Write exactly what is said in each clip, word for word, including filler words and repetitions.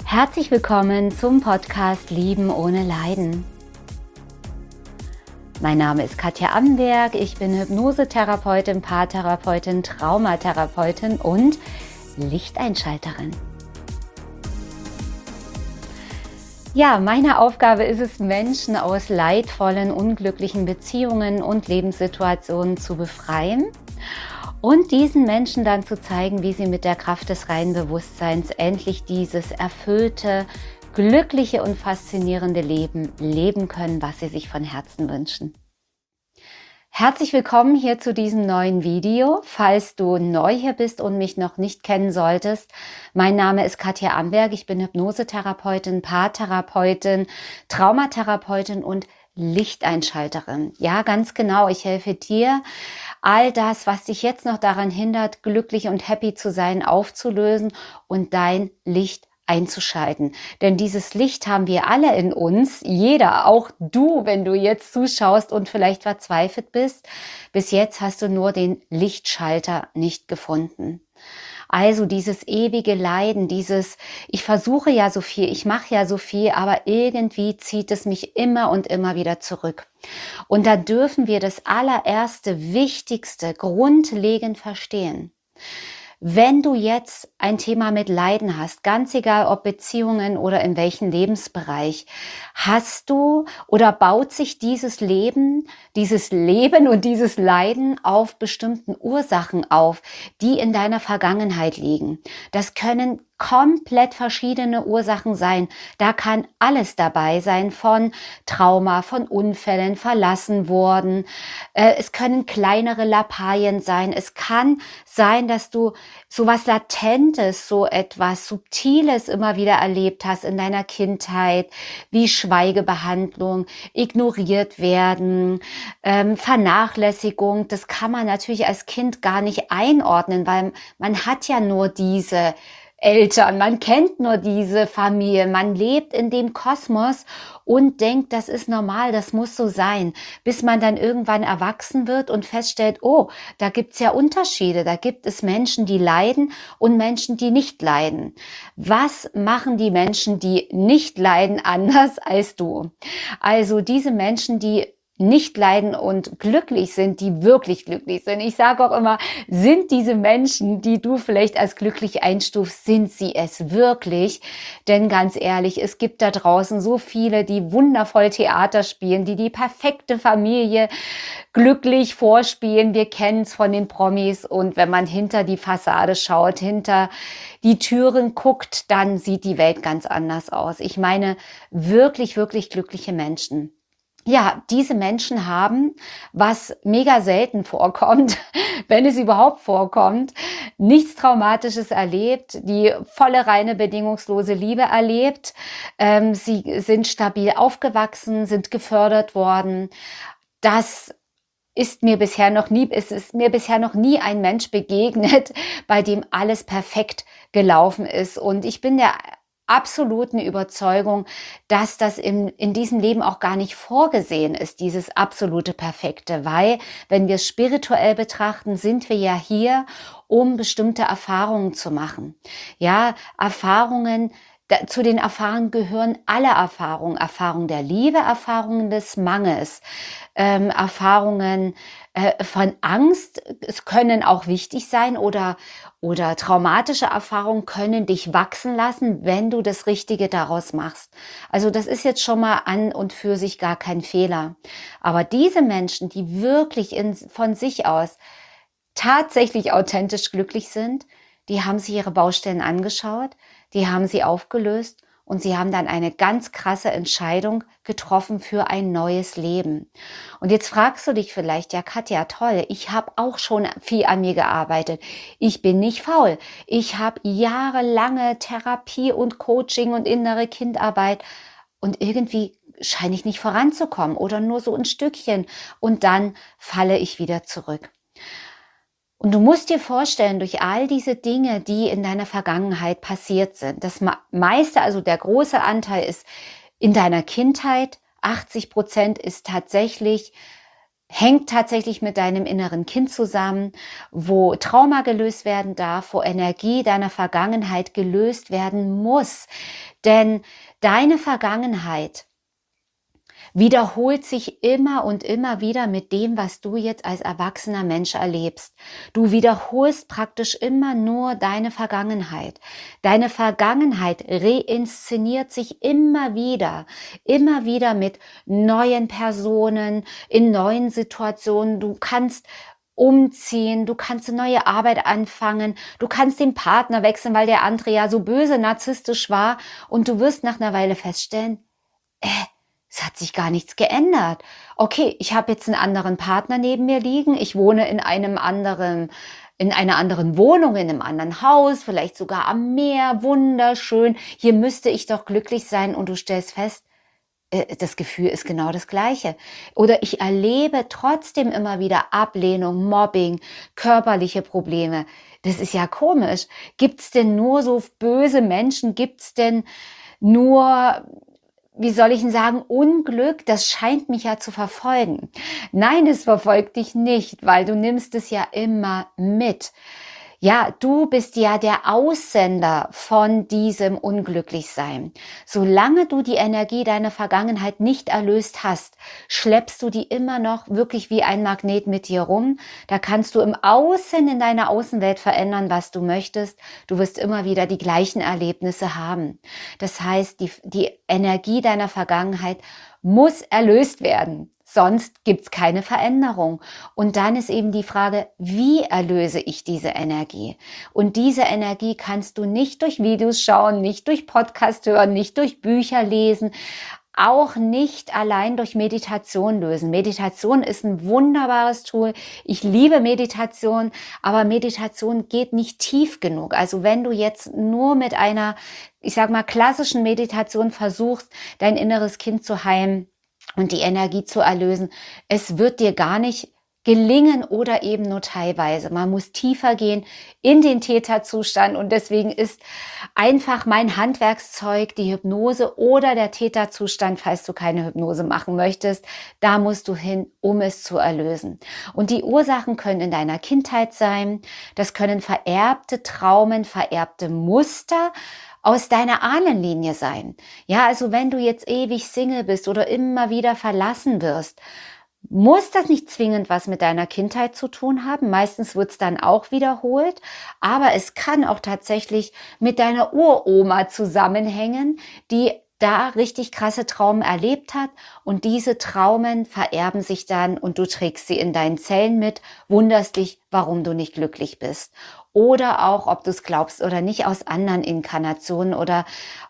Herzlich willkommen zum Podcast Lieben ohne Leiden. Mein Name ist Katja Amberg, ich bin Hypnosetherapeutin, Paartherapeutin, Traumatherapeutin und Lichteinschalterin. Ja, meine Aufgabe ist es, Menschen aus leidvollen, unglücklichen Beziehungen und Lebenssituationen zu befreien und diesen Menschen dann zu zeigen, wie sie mit der Kraft des reinen Bewusstseins endlich dieses erfüllte, glückliche und faszinierende Leben leben können, was sie sich von Herzen wünschen. Herzlich willkommen hier zu diesem neuen Video. Falls du neu hier bist und mich noch nicht kennen solltest, mein Name ist Katja Amberg, ich bin Hypnosetherapeutin, Paartherapeutin, Traumatherapeutin und Lichteinschalterin. Ja, ganz genau, ich helfe dir, all das, was dich jetzt noch daran hindert, glücklich und happy zu sein, aufzulösen und dein Licht einzuschalten. Denn dieses Licht haben wir alle in uns, jeder, auch du, wenn du jetzt zuschaust und vielleicht verzweifelt bist. Bis jetzt hast du nur den Lichtschalter nicht gefunden. Also dieses ewige Leiden, dieses, ich versuche ja so viel, ich mache ja so viel, aber irgendwie zieht es mich immer und immer wieder zurück. Und da dürfen wir das allererste, wichtigste, grundlegend verstehen. Wenn du jetzt ein Thema mit Leiden hast, ganz egal ob Beziehungen oder in welchem Lebensbereich, hast du oder baut sich dieses Leben, dieses Leben und dieses Leiden auf bestimmten Ursachen auf, die in deiner Vergangenheit liegen. Das können komplett verschiedene Ursachen sein. Da kann alles dabei sein, von Trauma, von Unfällen, verlassen worden. Äh, es können kleinere Lappalien sein. Es kann sein, dass du sowas Latentes, so etwas Subtiles immer wieder erlebt hast in deiner Kindheit, wie Schweigebehandlung, ignoriert werden, ähm, Vernachlässigung. Das kann man natürlich als Kind gar nicht einordnen, weil man hat ja nur diese Eltern, man kennt nur diese Familie, man lebt in dem Kosmos und denkt, das ist normal, das muss so sein, bis man dann irgendwann erwachsen wird und feststellt, oh, da gibt's ja Unterschiede, da gibt es Menschen, die leiden und Menschen, die nicht leiden. Was machen die Menschen, die nicht leiden, anders als du? Also diese Menschen, die nicht leiden und glücklich sind, die wirklich glücklich sind. Ich sage auch immer, sind diese Menschen, die du vielleicht als glücklich einstufst, sind sie es wirklich? Denn ganz ehrlich, es gibt da draußen so viele, die wundervoll Theater spielen, die die perfekte Familie glücklich vorspielen. Wir kennen es von den Promis und wenn man hinter die Fassade schaut, hinter die Türen guckt, dann sieht die Welt ganz anders aus. Ich meine, wirklich, wirklich glückliche Menschen. Ja, diese Menschen haben, was mega selten vorkommt, wenn es überhaupt vorkommt, nichts Traumatisches erlebt, die volle, reine, bedingungslose Liebe erlebt. Ähm, sie sind stabil aufgewachsen, sind gefördert worden. Das ist mir bisher noch nie, es ist mir bisher noch nie ein Mensch begegnet, bei dem alles perfekt gelaufen ist. Und ich bin der absoluten Überzeugung, dass das in, in diesem Leben auch gar nicht vorgesehen ist, dieses absolute Perfekte, weil, wenn wir es spirituell betrachten, sind wir ja hier, um bestimmte Erfahrungen zu machen. Ja, Erfahrungen, da, zu den Erfahrungen gehören alle Erfahrungen, Erfahrungen der Liebe, Erfahrungen des Mangels, ähm, Erfahrungen äh, von Angst, es können auch wichtig sein oder Oder traumatische Erfahrungen können dich wachsen lassen, wenn du das Richtige daraus machst. Also das ist jetzt schon mal an und für sich gar kein Fehler. Aber diese Menschen, die wirklich in, von sich aus tatsächlich authentisch glücklich sind, die haben sich ihre Baustellen angeschaut, die haben sie aufgelöst und sie haben dann eine ganz krasse Entscheidung getroffen für ein neues Leben. Und jetzt fragst du dich vielleicht, ja Katja, toll, ich habe auch schon viel an mir gearbeitet. Ich bin nicht faul. Ich habe jahrelange Therapie und Coaching und innere Kindarbeit und irgendwie scheine ich nicht voranzukommen oder nur so ein Stückchen und dann falle ich wieder zurück. Und du musst dir vorstellen, durch all diese Dinge, die in deiner Vergangenheit passiert sind, das meiste, also der große Anteil ist in deiner Kindheit, achtzig Prozent ist tatsächlich hängt tatsächlich mit deinem inneren Kind zusammen, wo Trauma gelöst werden darf, wo Energie deiner Vergangenheit gelöst werden muss. Denn deine Vergangenheit wiederholt sich immer und immer wieder mit dem, was du jetzt als erwachsener Mensch erlebst. Du wiederholst praktisch immer nur deine Vergangenheit. Deine Vergangenheit reinszeniert sich immer wieder, immer wieder mit neuen Personen, in neuen Situationen. Du kannst umziehen, du kannst eine neue Arbeit anfangen, du kannst den Partner wechseln, weil der andere ja so böse narzisstisch war, und du wirst nach einer Weile feststellen, äh, es hat sich gar nichts geändert. Okay, ich habe jetzt einen anderen Partner neben mir liegen. Ich wohne in einem anderen, in einer anderen Wohnung, in einem anderen Haus, vielleicht sogar am Meer. Wunderschön. Hier müsste ich doch glücklich sein. Und du stellst fest, äh, das Gefühl ist genau das Gleiche. Oder ich erlebe trotzdem immer wieder Ablehnung, Mobbing, körperliche Probleme. Das ist ja komisch. Gibt's denn nur so böse Menschen? Gibt's denn nur, wie soll ich denn sagen, Unglück? Das scheint mich ja zu verfolgen. Nein, es verfolgt dich nicht, weil du nimmst es ja immer mit. Ja, du bist ja der Aussender von diesem Unglücklichsein. Solange du die Energie deiner Vergangenheit nicht erlöst hast, schleppst du die immer noch wirklich wie ein Magnet mit dir rum. Da kannst du im Außen, in deiner Außenwelt verändern, was du möchtest. Du wirst immer wieder die gleichen Erlebnisse haben. Das heißt, die, die Energie deiner Vergangenheit muss erlöst werden. Sonst gibt's keine Veränderung. Und dann ist eben die Frage, wie erlöse ich diese Energie? Und diese Energie kannst du nicht durch Videos schauen, nicht durch Podcast hören, nicht durch Bücher lesen, auch nicht allein durch Meditation lösen. Meditation ist ein wunderbares Tool. Ich liebe Meditation, aber Meditation geht nicht tief genug. Also wenn du jetzt nur mit einer, ich sag mal, klassischen Meditation versuchst, dein inneres Kind zu heilen und die Energie zu erlösen, es wird dir gar nicht gelingen oder eben nur teilweise. Man muss tiefer gehen in den Täterzustand, und deswegen ist einfach mein Handwerkszeug die Hypnose oder der Täterzustand, falls du keine Hypnose machen möchtest. Da musst du hin, um es zu erlösen. Und die Ursachen können in deiner Kindheit sein. Das können vererbte Traumen, vererbte Muster aus deiner Ahnenlinie sein. Ja, also wenn du jetzt ewig Single bist oder immer wieder verlassen wirst, muss das nicht zwingend was mit deiner Kindheit zu tun haben. Meistens wird es dann auch wiederholt. Aber es kann auch tatsächlich mit deiner Uroma zusammenhängen, die da richtig krasse Traumen erlebt hat. Und diese Traumen vererben sich dann und du trägst sie in deinen Zellen mit, wunderst dich, warum du nicht glücklich bist. Oder auch, ob du es glaubst oder nicht, aus anderen Inkarnationen oder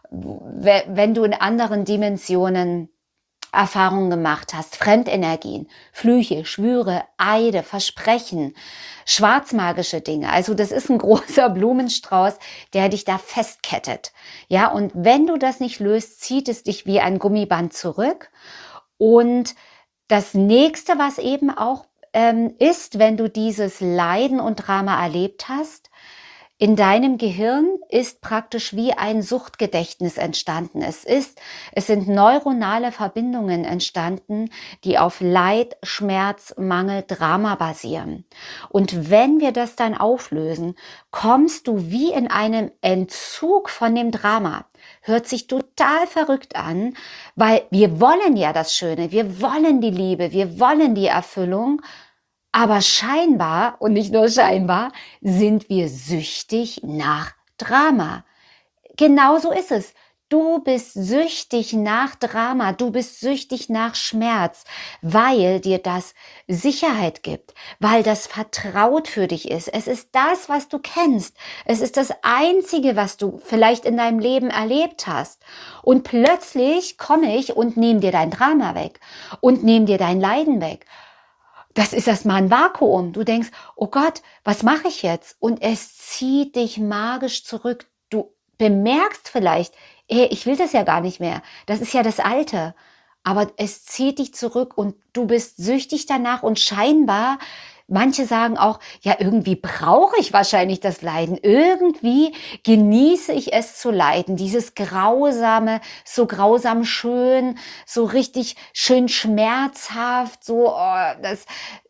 wenn du in anderen Dimensionen Erfahrungen gemacht hast, Fremdenergien, Flüche, Schwüre, Eide, Versprechen, schwarzmagische Dinge. Also das ist ein großer Blumenstrauß, der dich da festkettet. Ja, und wenn du das nicht löst, zieht es dich wie ein Gummiband zurück. Und das nächste, was eben auch ähm, ist, wenn du dieses Leiden und Drama erlebt hast, in deinem Gehirn ist praktisch wie ein Suchtgedächtnis entstanden. Es ist, es sind neuronale Verbindungen entstanden, die auf Leid, Schmerz, Mangel, Drama basieren. Und wenn wir das dann auflösen, kommst du wie in einem Entzug von dem Drama. Hört sich total verrückt an, weil wir wollen ja das Schöne, wir wollen die Liebe, wir wollen die Erfüllung. Aber scheinbar, und nicht nur scheinbar, sind wir süchtig nach Drama. Genauso ist es. Du bist süchtig nach Drama, du bist süchtig nach Schmerz, weil dir das Sicherheit gibt, weil das vertraut für dich ist. Es ist das, was du kennst. Es ist das Einzige, was du vielleicht in deinem Leben erlebt hast. Und plötzlich komme ich und nehme dir dein Drama weg und nehme dir dein Leiden weg. Das ist erstmal ein Vakuum. Du denkst, oh Gott, was mache ich jetzt? Und es zieht dich magisch zurück. Du bemerkst vielleicht, ey, ich will das ja gar nicht mehr. Das ist ja das Alte. Aber es zieht dich zurück und du bist süchtig danach und scheinbar Manche sagen auch, ja, irgendwie brauche ich wahrscheinlich das Leiden. Irgendwie genieße ich es zu leiden. Dieses Grausame, so grausam schön, so richtig schön schmerzhaft, so, oh, das,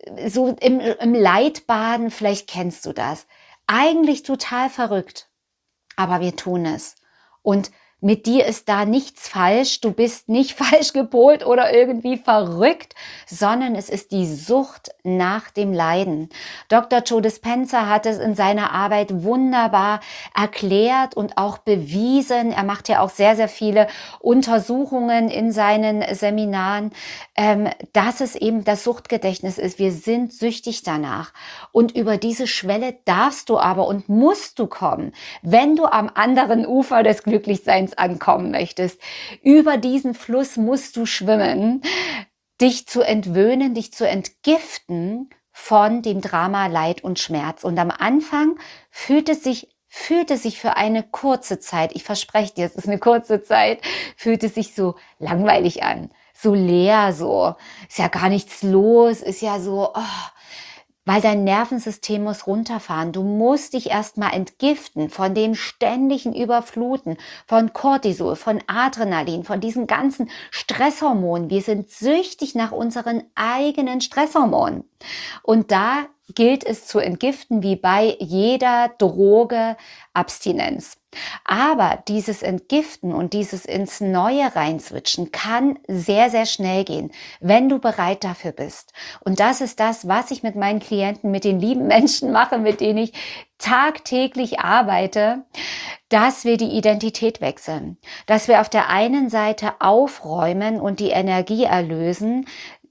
so im, im Leidbaden, vielleicht kennst du das. Eigentlich total verrückt, aber wir tun es. Und mit dir ist da nichts falsch, du bist nicht falsch gepolt oder irgendwie verrückt, sondern es ist die Sucht nach dem Leiden. Doktor Joe Dispenza hat es in seiner Arbeit wunderbar erklärt und auch bewiesen. Er macht ja auch sehr, sehr viele Untersuchungen in seinen Seminaren, ähm, dass es eben das Suchtgedächtnis ist. Wir sind süchtig danach. Und über diese Schwelle darfst du aber und musst du kommen, wenn du am anderen Ufer des Glücklichseins ankommen möchtest. Über diesen Fluss musst du schwimmen, dich zu entwöhnen, dich zu entgiften von dem Drama, Leid und Schmerz. Und am Anfang fühlt es sich fühlt es sich für eine kurze Zeit, ich verspreche dir, es ist eine kurze Zeit, fühlt es sich so langweilig an, so leer, so, ist ja gar nichts los, ist ja so, oh, weil dein Nervensystem muss runterfahren. Du musst dich erstmal entgiften von dem ständigen Überfluten, von Cortisol, von Adrenalin, von diesen ganzen Stresshormonen. Wir sind süchtig nach unseren eigenen Stresshormonen. Und da gilt es zu entgiften, wie bei jeder Droge, Abstinenz. Aber dieses Entgiften und dieses ins Neue reinswitchen kann sehr, sehr schnell gehen, wenn du bereit dafür bist. Und das ist das, was ich mit meinen Klienten, mit den lieben Menschen mache, mit denen ich tagtäglich arbeite, dass wir die Identität wechseln. Dass wir auf der einen Seite aufräumen und die Energie erlösen,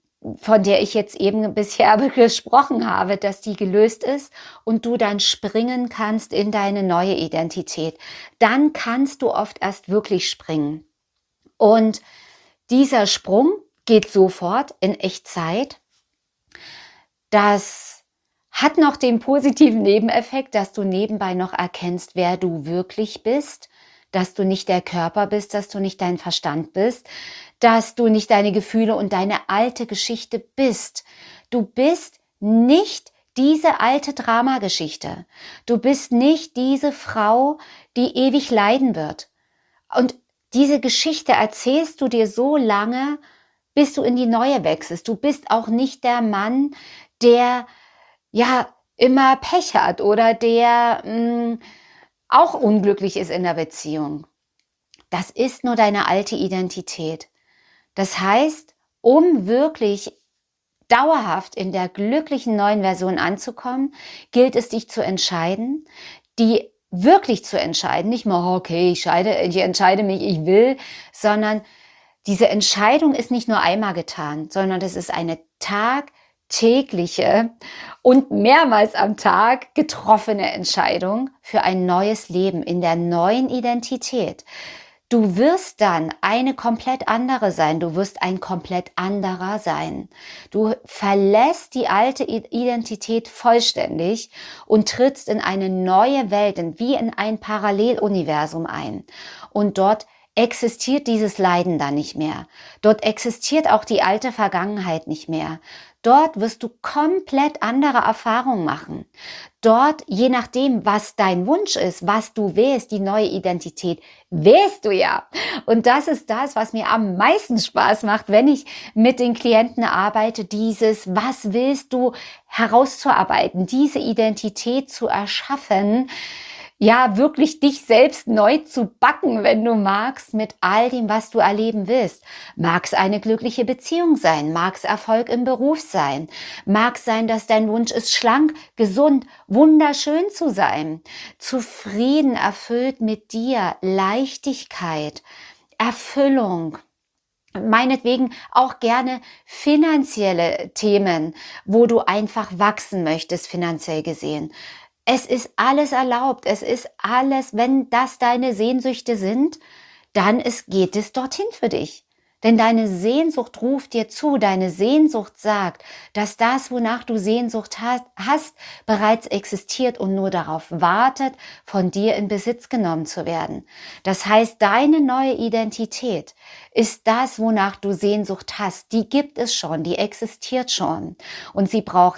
von der ich jetzt eben bisher gesprochen habe, dass die gelöst ist und du dann springen kannst in deine neue Identität. Dann kannst du oft erst wirklich springen. Und dieser Sprung geht sofort in Echtzeit. Das hat noch den positiven Nebeneffekt, dass du nebenbei noch erkennst, wer du wirklich bist, dass du nicht der Körper bist, dass du nicht dein Verstand bist, dass du nicht deine Gefühle und deine alte Geschichte bist. Du bist nicht diese alte Dramageschichte. Du bist nicht diese Frau, die ewig leiden wird. Und diese Geschichte erzählst du dir so lange, bis du in die neue wechselst. Du bist auch nicht der Mann, der ja immer Pech hat oder der mh, auch unglücklich ist in der Beziehung. Das ist nur deine alte Identität. Das heißt, um wirklich dauerhaft in der glücklichen neuen Version anzukommen, gilt es, dich zu entscheiden, die wirklich zu entscheiden, nicht mal, okay, ich, scheide, ich entscheide mich, ich will, sondern diese Entscheidung ist nicht nur einmal getan, sondern das ist eine tagtägliche und mehrmals am Tag getroffene Entscheidung für ein neues Leben in der neuen Identität. Du wirst dann eine komplett andere sein. Du wirst ein komplett anderer sein. Du verlässt die alte Identität vollständig und trittst in eine neue Welt, wie in ein Paralleluniversum ein. Und dort existiert dieses Leiden dann nicht mehr. Dort existiert auch die alte Vergangenheit nicht mehr. Dort wirst du komplett andere Erfahrungen machen. Dort, je nachdem, was dein Wunsch ist, was du wählst, die neue Identität, wählst du ja. Und das ist das, was mir am meisten Spaß macht, wenn ich mit den Klienten arbeite, dieses, was willst du herauszuarbeiten, diese Identität zu erschaffen, ja, wirklich dich selbst neu zu backen, wenn du magst, mit all dem, was du erleben willst. Mag es eine glückliche Beziehung sein, mag es Erfolg im Beruf sein, mag es sein, dass dein Wunsch ist, schlank, gesund, wunderschön zu sein, zufrieden, erfüllt mit dir, Leichtigkeit, Erfüllung. Meinetwegen auch gerne finanzielle Themen, wo du einfach wachsen möchtest, finanziell gesehen. Es ist alles erlaubt, es ist alles, wenn das deine Sehnsüchte sind, dann ist, geht es dorthin für dich. Denn deine Sehnsucht ruft dir zu, deine Sehnsucht sagt, dass das, wonach du Sehnsucht hast, bereits existiert und nur darauf wartet, von dir in Besitz genommen zu werden. Das heißt, deine neue Identität ist das, wonach du Sehnsucht hast. Die gibt es schon, die existiert schon. Und sie braucht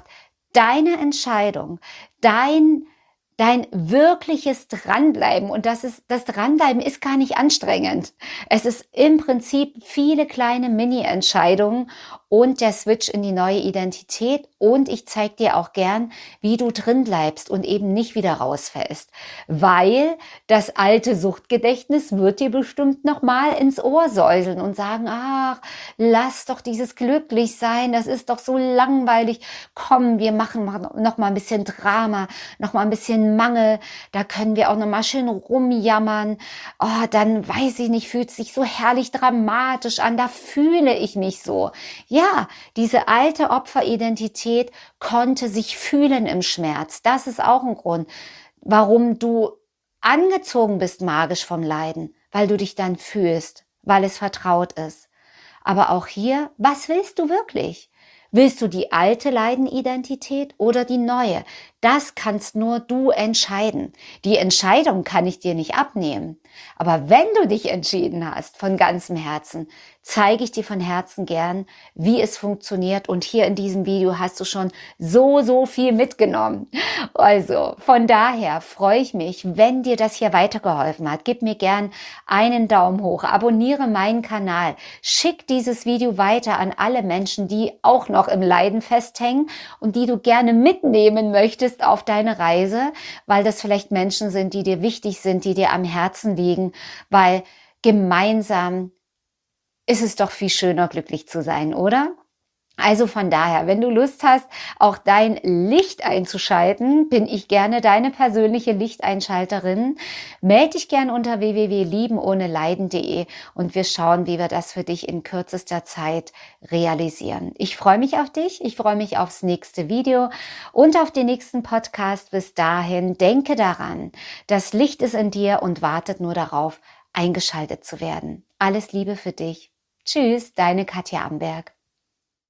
deine Entscheidung, dein Dein wirkliches Dranbleiben, und das ist, das Dranbleiben ist gar nicht anstrengend. Es ist im Prinzip viele kleine Mini-Entscheidungen und der Switch in die neue Identität. Und ich zeige dir auch gern, wie du drin bleibst und eben nicht wieder rausfällst. Weil das alte Suchtgedächtnis wird dir bestimmt nochmal ins Ohr säuseln und sagen, ach, lass doch dieses Glücklichsein, das ist doch so langweilig. Komm, wir machen noch mal ein bisschen Drama, noch mal ein bisschen Mangel, da können wir auch noch mal schön rumjammern. Oh, dann weiß ich nicht, fühlt sich so herrlich dramatisch an, da fühle ich mich so. Ja, diese alte Opferidentität konnte sich fühlen im Schmerz. Das ist auch ein Grund, warum du angezogen bist magisch vom Leiden, weil du dich dann fühlst, weil es vertraut ist. Aber auch hier, was willst du wirklich? Willst du die alte Leidenidentität oder die neue? Das kannst nur du entscheiden. Die Entscheidung kann ich dir nicht abnehmen. Aber wenn du dich entschieden hast, von ganzem Herzen, zeige ich dir von Herzen gern, wie es funktioniert. Und hier in diesem Video hast du schon so, so viel mitgenommen. Also von daher freue ich mich, wenn dir das hier weitergeholfen hat. Gib mir gern einen Daumen hoch, abonniere meinen Kanal, schick dieses Video weiter an alle Menschen, die auch noch im Leiden festhängen und die du gerne mitnehmen möchtest auf deine Reise, weil das vielleicht Menschen sind, die dir wichtig sind, die dir am Herzen liegen, weil gemeinsam ist es doch viel schöner, glücklich zu sein, oder? Also von daher, wenn du Lust hast, auch dein Licht einzuschalten, bin ich gerne deine persönliche Lichteinschalterin. Melde dich gern unter w w w punkt lieben ohne leiden punkt de und wir schauen, wie wir das für dich in kürzester Zeit realisieren. Ich freue mich auf dich, ich freue mich aufs nächste Video und auf den nächsten Podcast. Bis dahin, denke daran, das Licht ist in dir und wartet nur darauf, eingeschaltet zu werden. Alles Liebe für dich. Tschüss, deine Katja Amberg.